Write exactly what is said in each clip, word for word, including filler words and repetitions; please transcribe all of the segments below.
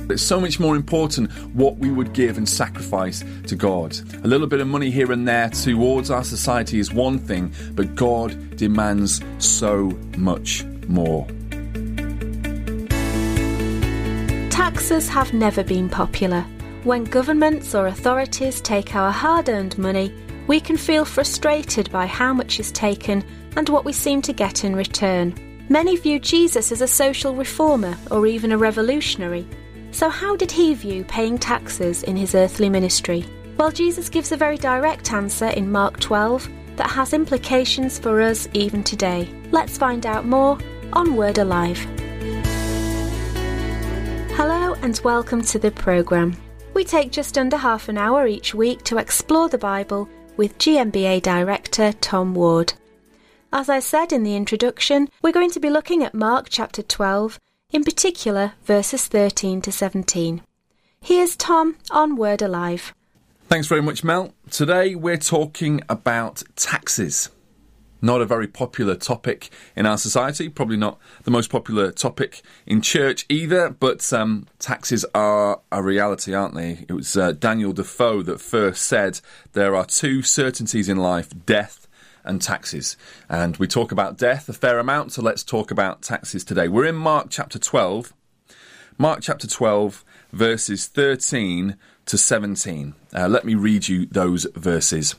It's so much more important what we would give and sacrifice to God. A little bit of money here and there towards our society is one thing, but God demands so much more. Taxes have never been popular. When governments or authorities take our hard-earned money, we can feel frustrated by how much is taken and what we seem to get in return. Many view Jesus as a social reformer or even a revolutionary. So how did he view paying taxes in his earthly ministry? Well, Jesus gives a very direct answer in Mark twelve that has implications for us even today. Let's find out more on Word Alive. Hello and welcome to the programme. We take just under half an hour each week to explore the Bible with G M B A Director Tom Ward. As I said in the introduction, we're going to be looking at Mark chapter twelve, in particular verses thirteen to seventeen. Here's Tom on Word Alive. Thanks very much, Mel. Today we're talking about taxes. Not a very popular topic in our society, probably not the most popular topic in church either, but um, taxes are a reality, aren't they? It was uh, Daniel Defoe that first said there are two certainties in life, death and taxes. And we talk about death a fair amount, so let's talk about taxes today. We're in Mark chapter twelve. Mark chapter twelve, verses thirteen to seventeen. Uh, let me read you those verses.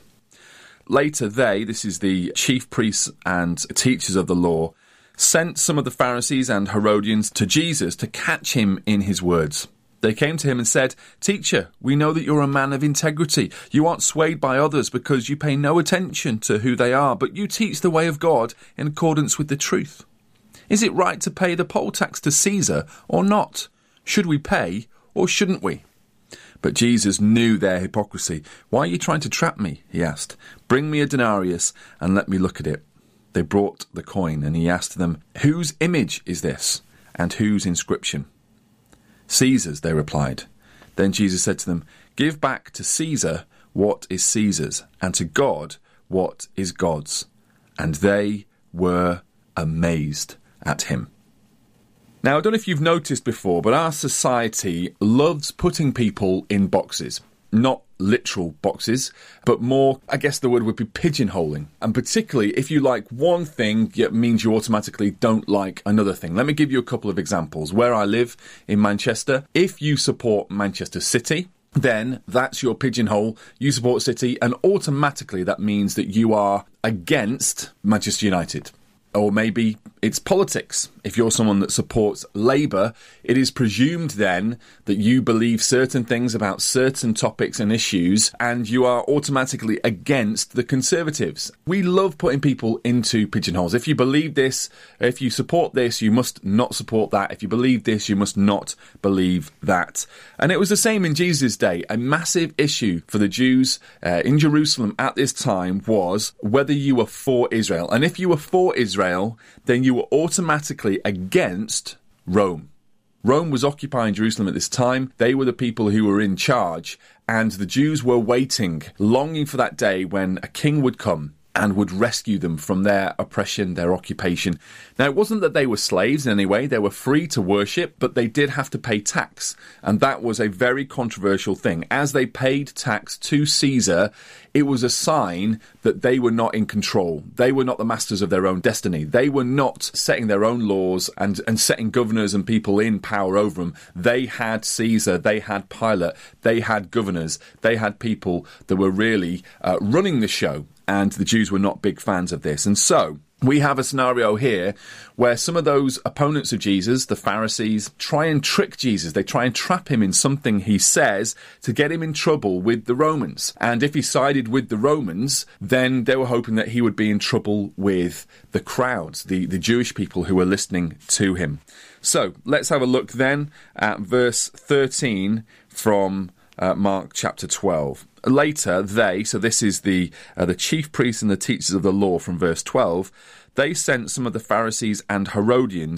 Later they, this is the chief priests and teachers of the law, sent some of the Pharisees and Herodians to Jesus to catch him in his words. They came to him and said, "Teacher, we know that you're a man of integrity. You aren't swayed by others because you pay no attention to who they are, but you teach the way of God in accordance with the truth. Is it right to pay the poll tax to Caesar or not? Should we pay or shouldn't we?" But Jesus knew their hypocrisy. "Why are you trying to trap me?" he asked. "Bring me a denarius and let me look at it." They brought the coin, and he asked them, "Whose image is this, and whose inscription?" "Caesar's," they replied. Then Jesus said to them, "Give back to Caesar what is Caesar's, and to God what is God's." And they were amazed at him. Now, I don't know if you've noticed before, but our society loves putting people in boxes. Not literal boxes, but more, I guess the word would be pigeonholing. And particularly if you like one thing, it means you automatically don't like another thing. Let me give you a couple of examples. Where I live in Manchester, if you support Manchester City, then that's your pigeonhole. You support City, and automatically that means that you are against Manchester United. Or maybe it's politics. If you're someone that supports Labour, it is presumed then that you believe certain things about certain topics and issues, and you are automatically against the Conservatives. We love putting people into pigeonholes. If you believe this, if you support this, you must not support that. If you believe this, you must not believe that. And it was the same in Jesus' day. A massive issue for the Jews uh, in Jerusalem at this time was whether you were for Israel. And if you were for Israel, then you were automatically against Rome. Rome was occupying Jerusalem at this time. They were the people who were in charge, and the Jews were waiting, longing for that day when a king would come and would rescue them from their oppression, their occupation. Now, it wasn't that they were slaves in any way. They were free to worship, but they did have to pay tax. And that was a very controversial thing. As they paid tax to Caesar, it was a sign that they were not in control. They were not the masters of their own destiny. They were not setting their own laws and, and setting governors and people in power over them. They had Caesar, they had Pilate, they had governors, they had people that were really uh, running the show. And the Jews were not big fans of this. And so we have a scenario here where some of those opponents of Jesus, the Pharisees, try and trick Jesus. They try and trap him in something he says to get him in trouble with the Romans. And if he sided with the Romans, then they were hoping that he would be in trouble with the crowds, the, the Jewish people who were listening to him. So let's have a look then at verse thirteen from Uh, Mark chapter twelve. Later, they, so this is the uh, the chief priests and the teachers of the law from verse twelve, they sent some of the Pharisees and Herodians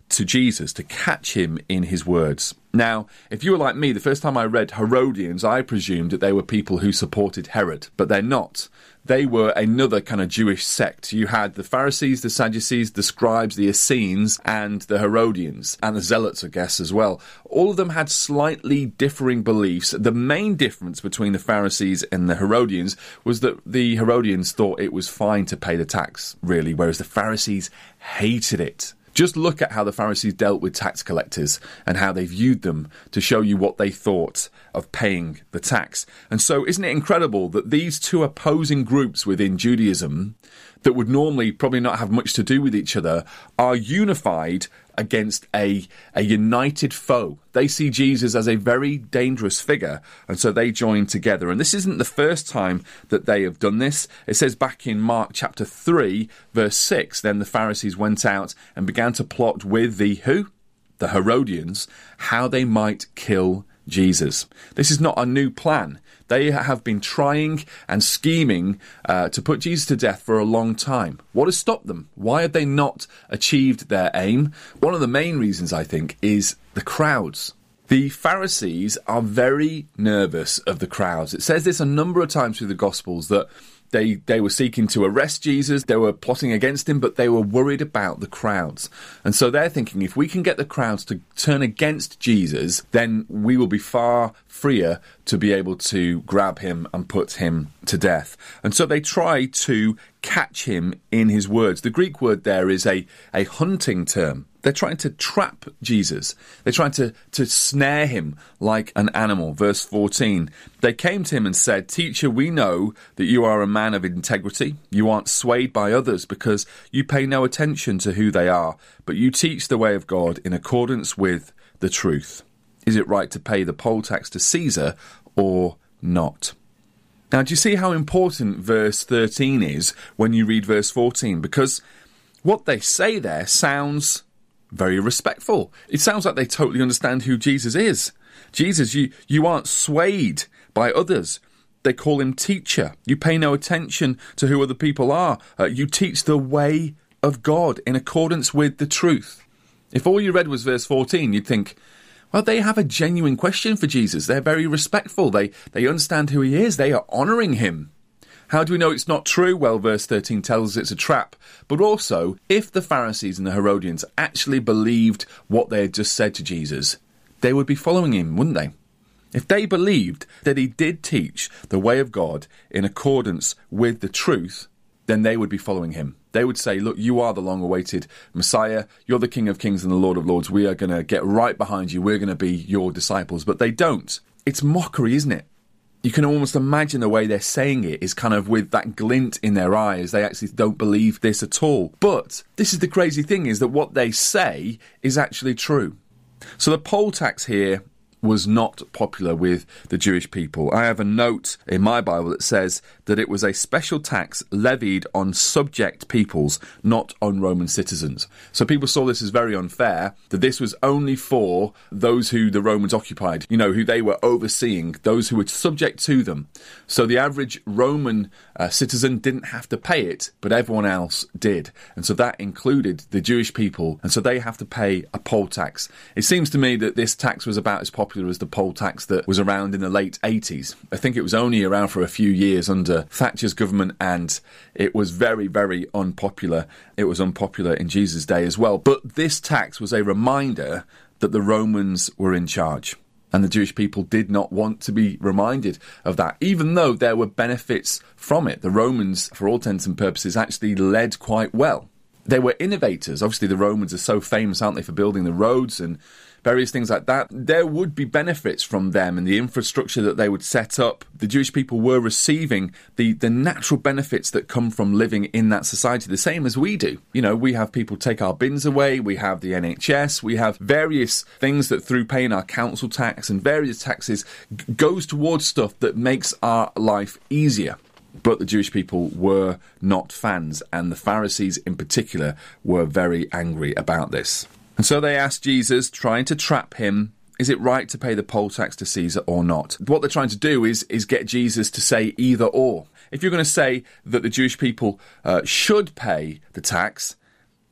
to Jesus, to catch him in his words. Now, if you were like me, the first time I read Herodians, I presumed that they were people who supported Herod, but they're not. They were another kind of Jewish sect. You had the Pharisees, the Sadducees, the scribes, the Essenes, and the Herodians, and the Zealots, I guess, as well. All of them had slightly differing beliefs. The main difference between the Pharisees and the Herodians was that the Herodians thought it was fine to pay the tax, really, whereas the Pharisees hated it. Just look at how the Pharisees dealt with tax collectors and how they viewed them to show you what they thought of paying the tax. And so isn't it incredible that these two opposing groups within Judaism that would normally probably not have much to do with each other are unified against a, a united foe. They see Jesus as a very dangerous figure, and so they join together. And this isn't the first time that they have done this. It says back in Mark chapter three, verse six, then the Pharisees went out and began to plot with the who? The Herodians, how they might kill Jesus. This is not a new plan. They have been trying and scheming uh, to put Jesus to death for a long time. What has stopped them? Why have they not achieved their aim? One of the main reasons, I think, is the crowds. The Pharisees are very nervous of the crowds. It says this a number of times through the Gospels that They they were seeking to arrest Jesus, they were plotting against him, but they were worried about the crowds. And so they're thinking, if we can get the crowds to turn against Jesus, then we will be far freer to be able to grab him and put him to death. And so they try to catch him in his words. The Greek word there is a, a hunting term. They're trying to trap Jesus. They're trying to, to snare him like an animal. Verse fourteen, they came to him and said, "Teacher, we know that you are a man of integrity. You aren't swayed by others because you pay no attention to who they are, but you teach the way of God in accordance with the truth. Is it right to pay the poll tax to Caesar or not?" Now, do you see how important verse thirteen is when you read verse fourteen? Because what they say there sounds very respectful. It sounds like they totally understand who Jesus is. Jesus, you, you aren't swayed by others. They call him teacher. You pay no attention to who other people are. Uh, you teach the way of God in accordance with the truth. If all you read was verse fourteen, you'd think, well, they have a genuine question for Jesus. They're very respectful. They, they understand who he is. They are honouring him. How do we know it's not true? Well, verse thirteen tells us it's a trap. But also, if the Pharisees and the Herodians actually believed what they had just said to Jesus, they would be following him, wouldn't they? If they believed that he did teach the way of God in accordance with the truth, then they would be following him. They would say, look, you are the long-awaited Messiah. You're the King of Kings and the Lord of Lords. We are going to get right behind you. We're going to be your disciples. But they don't. It's mockery, isn't it? You can almost imagine the way they're saying it is kind of with that glint in their eyes. They actually don't believe this at all. But this is the crazy thing, is that what they say is actually true. So the poll tax here was not popular with the Jewish people. I have a note in my Bible that says that it was a special tax levied on subject peoples, not on Roman citizens. So people saw this as very unfair, that this was only for those who the Romans occupied, you know, who they were overseeing, those who were subject to them. So the average Roman uh, citizen didn't have to pay it, but everyone else did. And so that included the Jewish people, and so they have to pay a poll tax. It seems to me that this tax was about as popular as the poll tax that was around in the late eighties. I think it was only around for a few years under Thatcher's government, and it was very, very unpopular. It was unpopular in Jesus' day as well. But this tax was a reminder that the Romans were in charge, and the Jewish people did not want to be reminded of that, even though there were benefits from it. The Romans, for all intents and purposes, actually led quite well. They were innovators. Obviously, the Romans are so famous, aren't they, for building the roads and various things like that. There would be benefits from them and the infrastructure that they would set up. The Jewish people were receiving the, the natural benefits that come from living in that society, the same as we do. You know, we have people take our bins away, we have the N H S, we have various things that through paying our council tax and various taxes g- goes towards stuff that makes our life easier. But the Jewish people were not fans, and the Pharisees in particular were very angry about this. And so they asked Jesus, trying to trap him, is it right to pay the poll tax to Caesar or not? What they're trying to do is, is get Jesus to say either or. If you're going to say that the Jewish people uh, should pay the tax,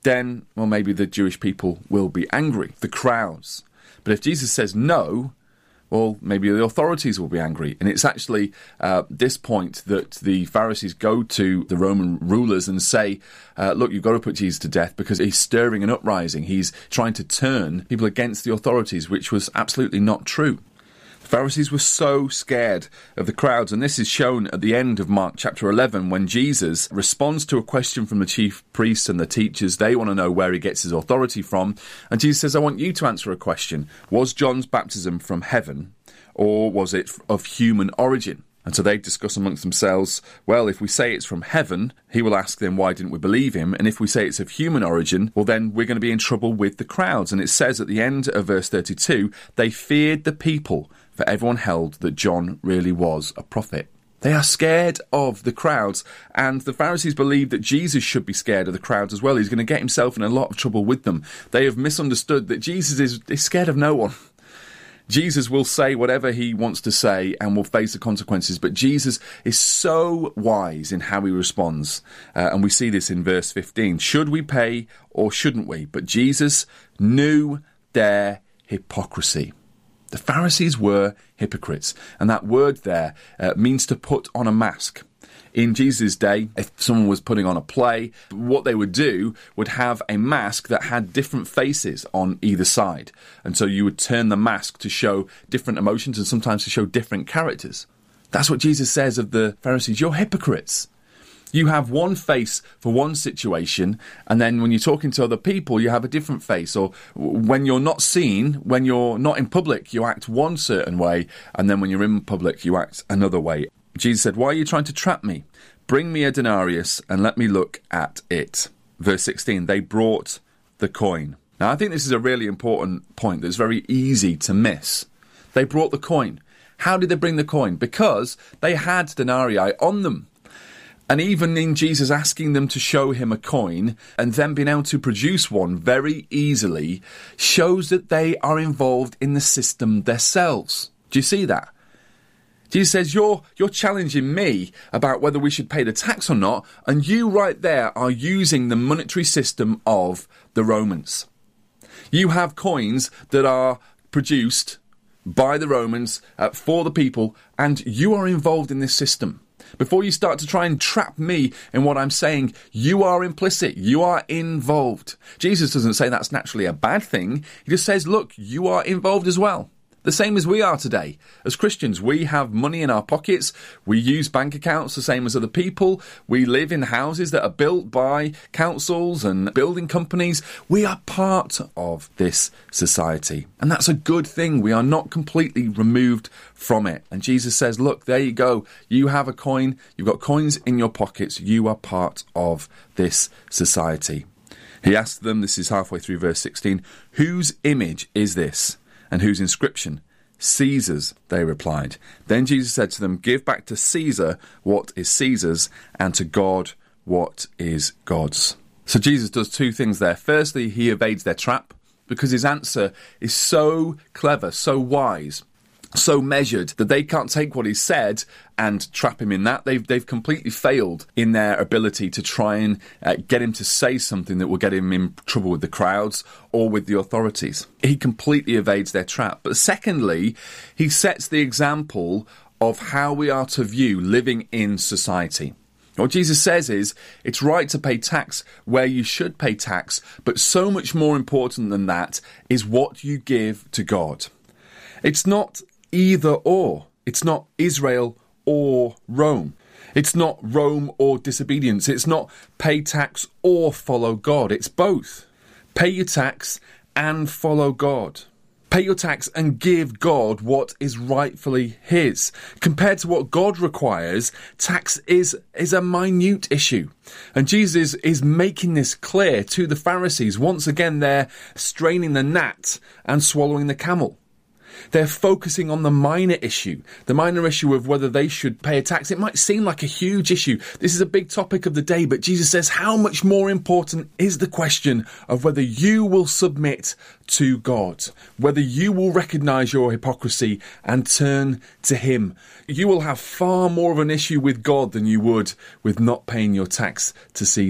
then, well, maybe the Jewish people will be angry, the crowds. But if Jesus says no, well, maybe the authorities will be angry. And it's actually uh, this point that the Pharisees go to the Roman rulers and say, uh, look, you've got to put Jesus to death because he's stirring an uprising. He's trying to turn people against the authorities, which was absolutely not true. The Pharisees were so scared of the crowds, and this is shown at the end of Mark chapter eleven when Jesus responds to a question from the chief priests and the teachers. They want to know where he gets his authority from. And Jesus says, I want you to answer a question. Was John's baptism from heaven, or was it of human origin? And so they discuss amongst themselves, well, if we say it's from heaven, he will ask them, why didn't we believe him? And if we say it's of human origin, well, then we're going to be in trouble with the crowds. And it says at the end of verse thirty-two, they feared the people, for everyone held that John really was a prophet. They are scared of the crowds, and the Pharisees believe that Jesus should be scared of the crowds as well. He's going to get himself in a lot of trouble with them. They have misunderstood that Jesus is, is scared of no one. Jesus will say whatever he wants to say and will face the consequences, but Jesus is so wise in how he responds. Uh, and we see this in verse fifteen. Should we pay or shouldn't we? But Jesus knew their hypocrisy. The Pharisees were hypocrites, and that word there uh, means to put on a mask. In Jesus' day, if someone was putting on a play, what they would do would have a mask that had different faces on either side. And so you would turn the mask to show different emotions and sometimes to show different characters. That's what Jesus says of the Pharisees. You're hypocrites. You have one face for one situation, and then when you're talking to other people, you have a different face. Or when you're not seen, when you're not in public, you act one certain way, and then when you're in public, you act another way. Jesus said, why are you trying to trap me? Bring me a denarius and let me look at it. Verse sixteen, they brought the coin. Now, I think this is a really important point that's very easy to miss. They brought the coin. How did they bring the coin? Because they had denarii on them. And even in Jesus asking them to show him a coin and then being able to produce one very easily shows that they are involved in the system themselves. Do you see that? Jesus says, you're, you're challenging me about whether we should pay the tax or not, and you right there are using the monetary system of the Romans. You have coins that are produced by the Romans uh, for the people, and you are involved in this system. Before you start to try and trap me in what I'm saying, you are implicit. You are involved. Jesus doesn't say that's naturally a bad thing. He just says, look, you are involved as well. The same as we are today. As Christians, we have money in our pockets. We use bank accounts the same as other people. We live in houses that are built by councils and building companies. We are part of this society. And that's a good thing. We are not completely removed from it. And Jesus says, look, there you go. You have a coin. You've got coins in your pockets. You are part of this society. He asked them, this is halfway through verse sixteen, whose image is this? And whose inscription? Caesar's, they replied. Then Jesus said to them, give back to Caesar what is Caesar's, and to God what is God's. So Jesus does two things there. Firstly, he evades their trap, because his answer is so clever, so wise, so measured, that they can't take what he said and trap him in that. They've they've completely failed in their ability to try and uh, get him to say something that will get him in trouble with the crowds or with the authorities. He completely evades their trap. But secondly, he sets the example of how we are to view living in society. What Jesus says is, it's right to pay tax where you should pay tax, but so much more important than that is what you give to God. It's not either or. It's not Israel or Rome. It's not Rome or disobedience. It's not pay tax or follow God. It's both. Pay your tax and follow God. Pay your tax and give God what is rightfully his. Compared to what God requires, tax is, is a minute issue. And Jesus is making this clear to the Pharisees. Once again, they're straining the gnat and swallowing the camel. They're focusing on the minor issue, the minor issue of whether they should pay a tax. It might seem like a huge issue. This is a big topic of the day, but Jesus says how much more important is the question of whether you will submit to God, whether you will recognize your hypocrisy and turn to him. You will have far more of an issue with God than you would with not paying your tax to Caesar.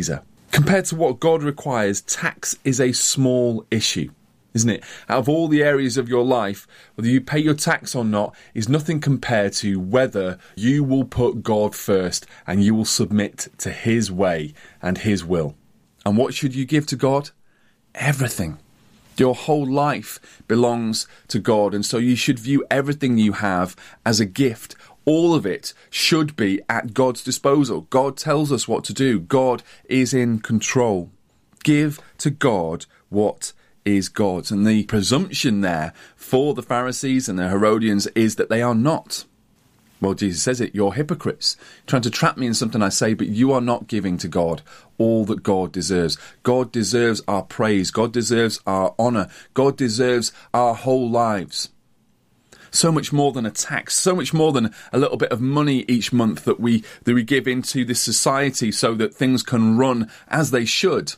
Compared to what God requires, tax is a small issue, isn't it? Out of all the areas of your life, whether you pay your tax or not is nothing compared to whether you will put God first and you will submit to his way and his will. And what should you give to God? Everything. Your whole life belongs to God, and so you should view everything you have as a gift. All of it should be at God's disposal. God tells us what to do. God is in control. Give to God what is God's. And the presumption there for the Pharisees and the Herodians is that they are not. Well, Jesus says it, you're hypocrites, trying to trap me in something I say, but you are not giving to God all that God deserves. God deserves our praise. God deserves our honour. God deserves our whole lives. So much more than a tax, so much more than a little bit of money each month that we, that we give into this society so that things can run as they should.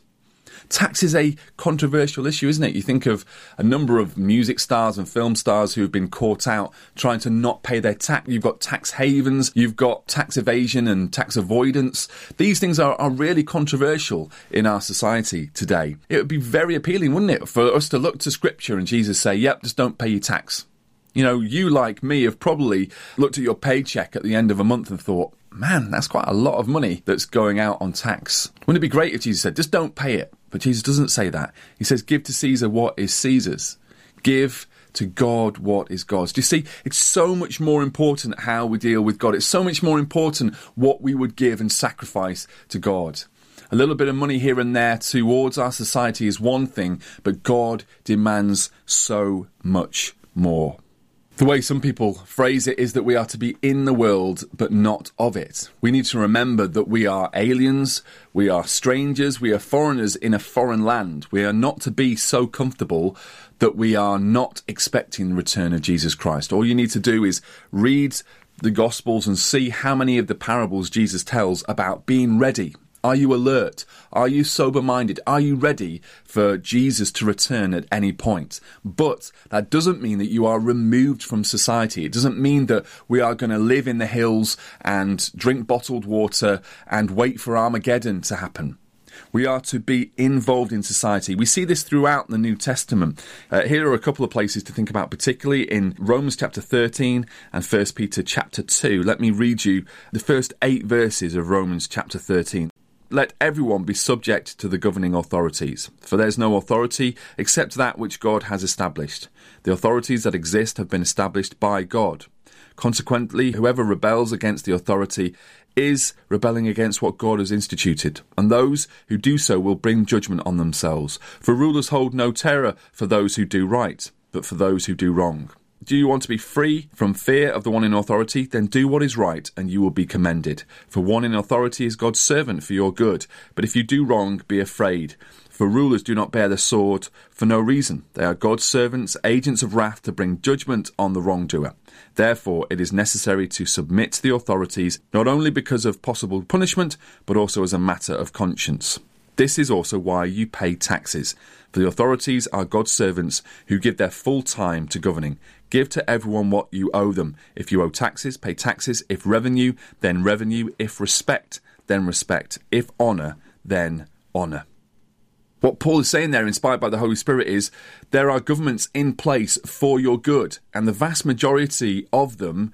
Tax is a controversial issue, isn't it? You think of a number of music stars and film stars who have been caught out trying to not pay their tax. You've got tax havens, you've got tax evasion and tax avoidance. These things are, are really controversial in our society today. It would be very appealing, wouldn't it, for us to look to Scripture and Jesus say, yep, just don't pay your tax. You know, you like me have probably looked at your paycheck at the end of a month and thought, man, that's quite a lot of money that's going out on tax. Wouldn't it be great if Jesus said, just don't pay it? But Jesus doesn't say that. He says, give to Caesar what is Caesar's. Give to God what is God's. Do you see, it's so much more important how we deal with God. It's so much more important what we would give and sacrifice to God. A little bit of money here and there towards our society is one thing, but God demands so much more. The way some people phrase it is that we are to be in the world, but not of it. We need to remember that we are aliens, we are strangers, we are foreigners in a foreign land. We are not to be so comfortable that we are not expecting the return of Jesus Christ. All you need to do is read the Gospels and see how many of the parables Jesus tells about being ready. Are you alert? Are you sober-minded? Are you ready for Jesus to return at any point? But that doesn't mean that you are removed from society. It doesn't mean that we are going to live in the hills and drink bottled water and wait for Armageddon to happen. We are to be involved in society. We see this throughout the New Testament. Uh, here are a couple of places to think about, particularly in Romans chapter thirteen and First Peter chapter two. Let me read you the first eight verses of Romans chapter thirteen. Let everyone be subject to the governing authorities, for there is no authority except that which God has established. The authorities that exist have been established by God. Consequently, whoever rebels against the authority is rebelling against what God has instituted, and those who do so will bring judgment on themselves. For rulers hold no terror for those who do right, but for those who do wrong. Do you want to be free from fear of the one in authority? Then do what is right, and you will be commended. For one in authority is God's servant for your good. But if you do wrong, be afraid. For rulers do not bear the sword for no reason. They are God's servants, agents of wrath to bring judgment on the wrongdoer. Therefore, it is necessary to submit to the authorities, not only because of possible punishment, but also as a matter of conscience. This is also why you pay taxes. For the authorities are God's servants who give their full time to governing. Give to everyone what you owe them. If you owe taxes, pay taxes. If revenue, then revenue. If respect, then respect. If honour, then honour. What Paul is saying there, inspired by the Holy Spirit, is there are governments in place for your good, and the vast majority of them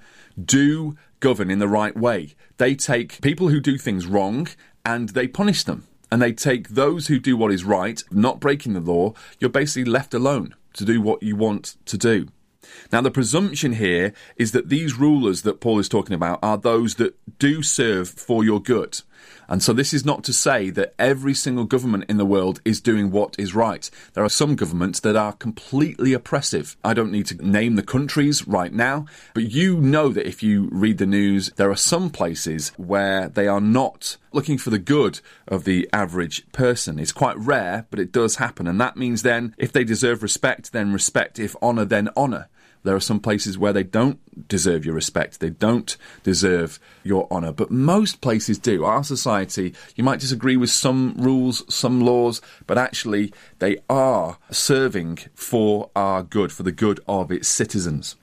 do govern in the right way. They take people who do things wrong and they punish them. And they take those who do what is right, not breaking the law. You're basically left alone to do what you want to do. Now, the presumption here is that these rulers that Paul is talking about are those that do serve for your good. And so this is not to say that every single government in the world is doing what is right. There are some governments that are completely oppressive. I don't need to name the countries right now, but you know that if you read the news, there are some places where they are not looking for the good of the average person. It's quite rare, but it does happen. And that means then if they deserve respect, then respect. If honour, then honour. There are some places where they don't deserve your respect. They don't deserve your honour. But most places do. Our society, you might disagree with some rules, some laws, but actually they are serving for our good, for the good of its citizens.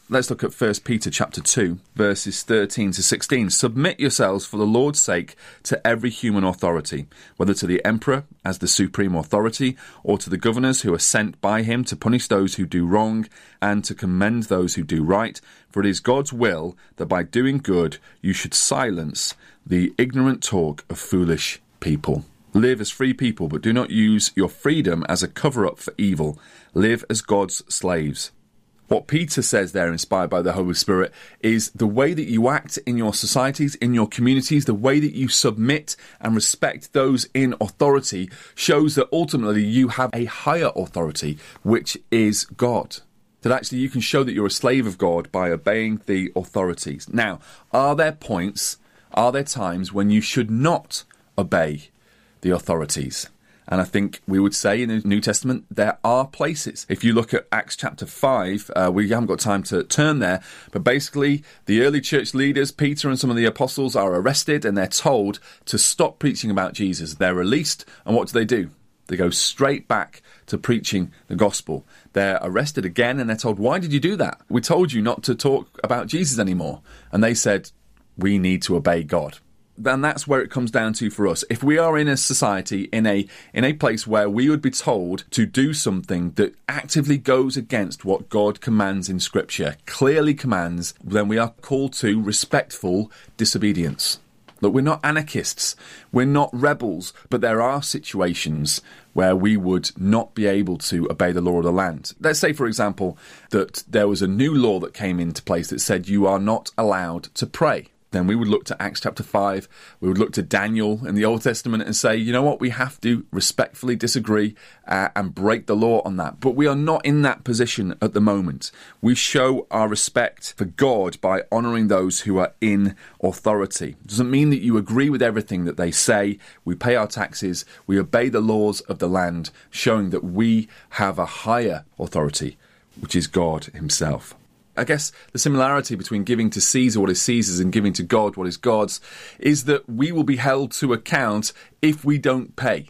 Let's look at First Peter chapter two, verses thirteen to sixteen. Submit yourselves for the Lord's sake to every human authority, whether to the emperor as the supreme authority, or to the governors who are sent by him to punish those who do wrong and to commend those who do right. For it is God's will that by doing good you should silence the ignorant talk of foolish people. Live as free people, but do not use your freedom as a cover-up for evil. Live as God's slaves. What Peter says there, inspired by the Holy Spirit, is the way that you act in your societies, in your communities, the way that you submit and respect those in authority shows that ultimately you have a higher authority, which is God. That actually you can show that you're a slave of God by obeying the authorities. Now, are there points, are there times when you should not obey the authorities? And I think we would say in the New Testament, there are places. If you look at Acts chapter five, uh, we haven't got time to turn there, but basically the early church leaders, Peter and some of the apostles, are arrested and they're told to stop preaching about Jesus. They're released, and what do they do? They go straight back to preaching the gospel. They're arrested again and they're told, why did you do that? We told you not to talk about Jesus anymore. And they said, we need to obey God. Then that's where it comes down to for us. If we are in a society, in a in a place where we would be told to do something that actively goes against what God commands in Scripture, clearly commands, then we are called to respectful disobedience. Look, we're not anarchists, we're not rebels, but there are situations where we would not be able to obey the law of the land. Let's say, for example, that there was a new law that came into place that said you are not allowed to pray. Then we would look to Acts chapter five, we would look to Daniel in the Old Testament and say, you know what, we have to respectfully disagree uh, and break the law on that. But we are not in that position at the moment. We show our respect for God by honouring those who are in authority. It doesn't mean that you agree with everything that they say. We pay our taxes, we obey the laws of the land, showing that we have a higher authority, which is God himself. I guess the similarity between giving to Caesar what is Caesar's and giving to God what is God's is that we will be held to account if we don't pay.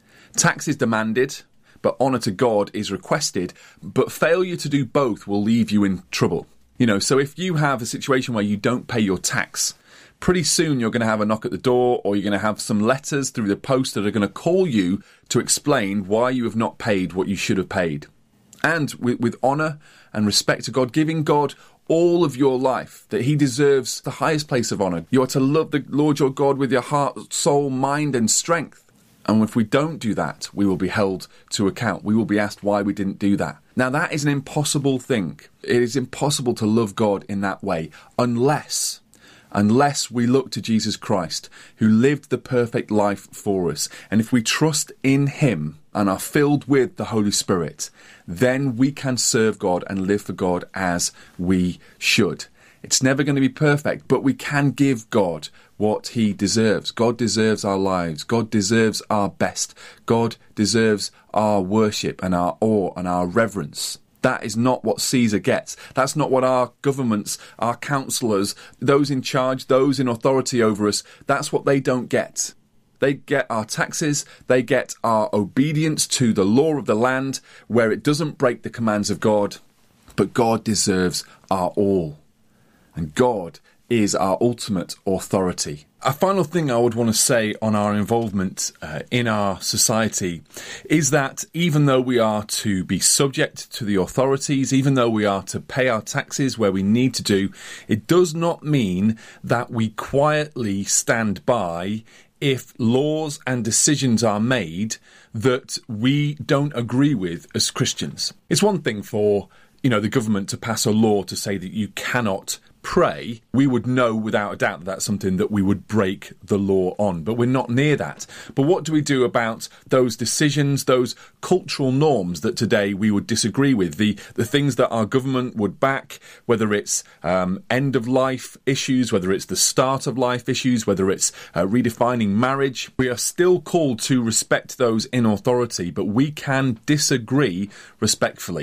Tax is demanded, but honour to God is requested, but failure to do both will leave you in trouble. You know, so if you have a situation where you don't pay your tax, pretty soon you're going to have a knock at the door, or you're going to have some letters through the post that are going to call you to explain why you have not paid what you should have paid. And with, with honour and respect to God, giving God all of your life, that he deserves the highest place of honour. You are to love the Lord your God with your heart, soul, mind and strength. And if we don't do that, we will be held to account. We will be asked why we didn't do that. Now, that is an impossible thing. It is impossible to love God in that way unless... Unless we look to Jesus Christ, who lived the perfect life for us. And if we trust in him and are filled with the Holy Spirit, then we can serve God and live for God as we should. It's never going to be perfect, but we can give God what he deserves. God deserves our lives. God deserves our best. God deserves our worship and our awe and our reverence. That is not what Caesar gets. That's not what our governments, our councillors, those in charge, those in authority over us, that's what they don't get. They get our taxes, they get our obedience to the law of the land, where it doesn't break the commands of God, but God deserves our all. And God is our ultimate authority. A final thing I would want to say on our involvement uh, in our society is that even though we are to be subject to the authorities, even though we are to pay our taxes where we need to do, it does not mean that we quietly stand by if laws and decisions are made that we don't agree with as Christians. It's one thing for, you know, the government to pass a law to say that you cannot pray. We would know without a doubt that that's something that we would break the law on, but we're not near that. But what do we do about those decisions, those cultural norms that today we would disagree with, the, the things that our government would back, whether it's um, end-of-life issues, whether it's the start-of-life issues, whether it's uh, redefining marriage? We are still called to respect those in authority, but we can disagree respectfully.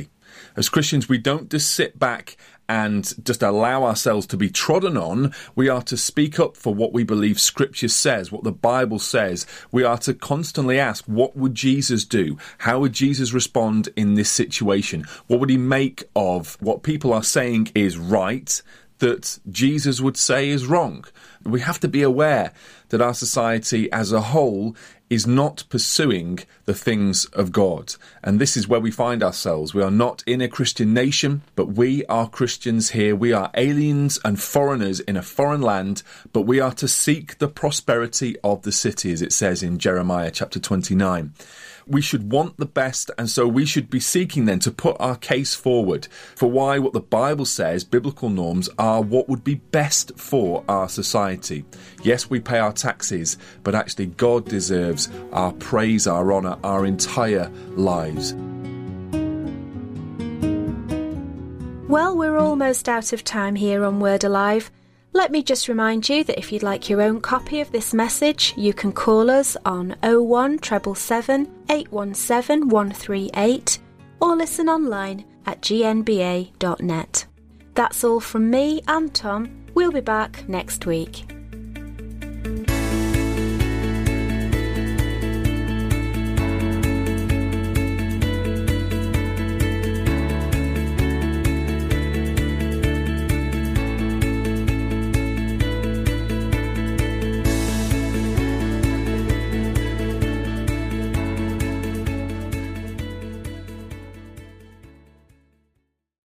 As Christians, we don't just sit back and just allow ourselves to be trodden on. We are to speak up for what we believe Scripture says, what the Bible says. We are to constantly ask, what would Jesus do? How would Jesus respond in this situation? What would he make of what people are saying is right, that Jesus would say is wrong? We have to be aware that our society as a whole is not pursuing the things of God. And this is where we find ourselves. We are not in a Christian nation, but we are Christians here. We are aliens and foreigners in a foreign land, but we are to seek the prosperity of the city, as it says in Jeremiah chapter twenty-nine. We should want the best, and so we should be seeking then to put our case forward for why what the Bible says, biblical norms, are what would be best for our society. Yes, we pay our taxes, but actually God deserves our praise, our honour, our entire lives. Well, we're almost out of time here on Word Alive. Let me just remind you that if you'd like your own copy of this message, you can call us on oh one seven seven seven, eight one seven, one three eight or listen online at g n b a dot net. That's all from me and Tom. We'll be back next week.